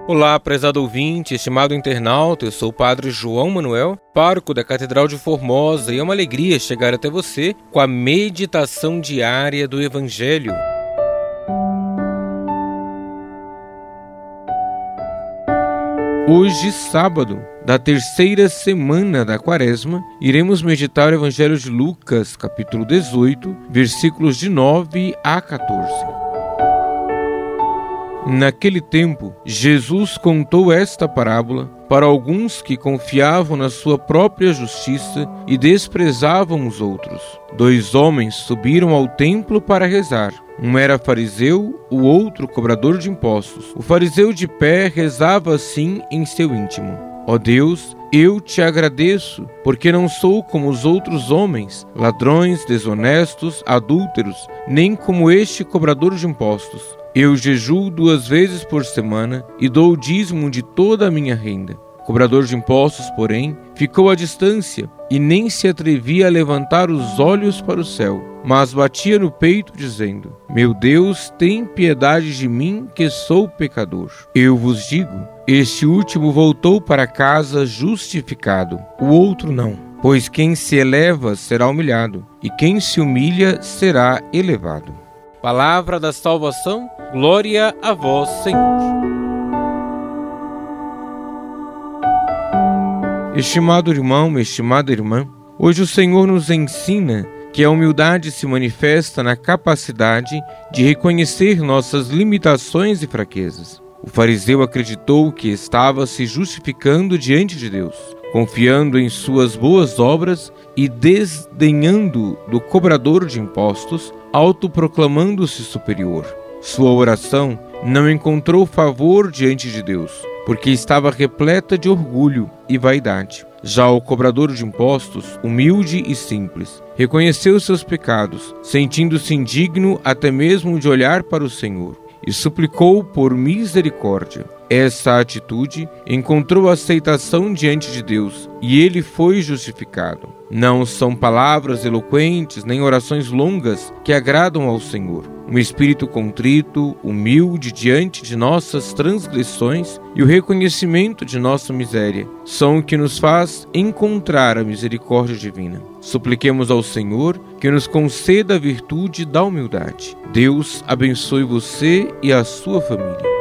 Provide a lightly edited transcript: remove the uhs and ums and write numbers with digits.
Olá, prezado ouvinte, estimado internauta, eu sou o Padre João Manuel, pároco da Catedral de Formosa, e é uma alegria chegar até você com a meditação diária do Evangelho. Hoje, sábado, da terceira semana da Quaresma, iremos meditar o Evangelho de Lucas, capítulo 18, versículos de 9 a 14. Naquele tempo, Jesus contou esta parábola para alguns que confiavam na sua própria justiça e desprezavam os outros. 2 homens subiram ao templo para rezar. Um era fariseu, o outro cobrador de impostos. O fariseu de pé rezava assim em seu íntimo: Ó Deus, eu te agradeço, porque não sou como os outros homens, ladrões, desonestos, adúlteros, nem como este cobrador de impostos. Eu jejuo 2 vezes por semana e dou o dízimo de toda a minha renda. O cobrador de impostos, porém, ficou à distância e nem se atrevia a levantar os olhos para o céu, mas batia no peito, dizendo: Meu Deus, tem piedade de mim, que sou pecador. Eu vos digo, este último voltou para casa justificado, o outro não. Pois quem se eleva será humilhado, e quem se humilha será elevado. Palavra da salvação, glória a vós, Senhor. Estimado irmão, estimada irmã, hoje o Senhor nos ensina que a humildade se manifesta na capacidade de reconhecer nossas limitações e fraquezas. O fariseu acreditou que estava se justificando diante de Deus, confiando em suas boas obras e desdenhando do cobrador de impostos, autoproclamando-se superior. Sua oração não encontrou favor diante de Deus, porque estava repleta de orgulho e vaidade. Já o cobrador de impostos, humilde e simples, reconheceu seus pecados, sentindo-se indigno até mesmo de olhar para o Senhor, e suplicou por misericórdia. Essa atitude encontrou aceitação diante de Deus e ele foi justificado. Não são palavras eloquentes nem orações longas que agradam ao Senhor. Um espírito contrito, humilde diante de nossas transgressões e o reconhecimento de nossa miséria são o que nos faz encontrar a misericórdia divina. Supliquemos ao Senhor que nos conceda a virtude da humildade. Deus abençoe você e a sua família.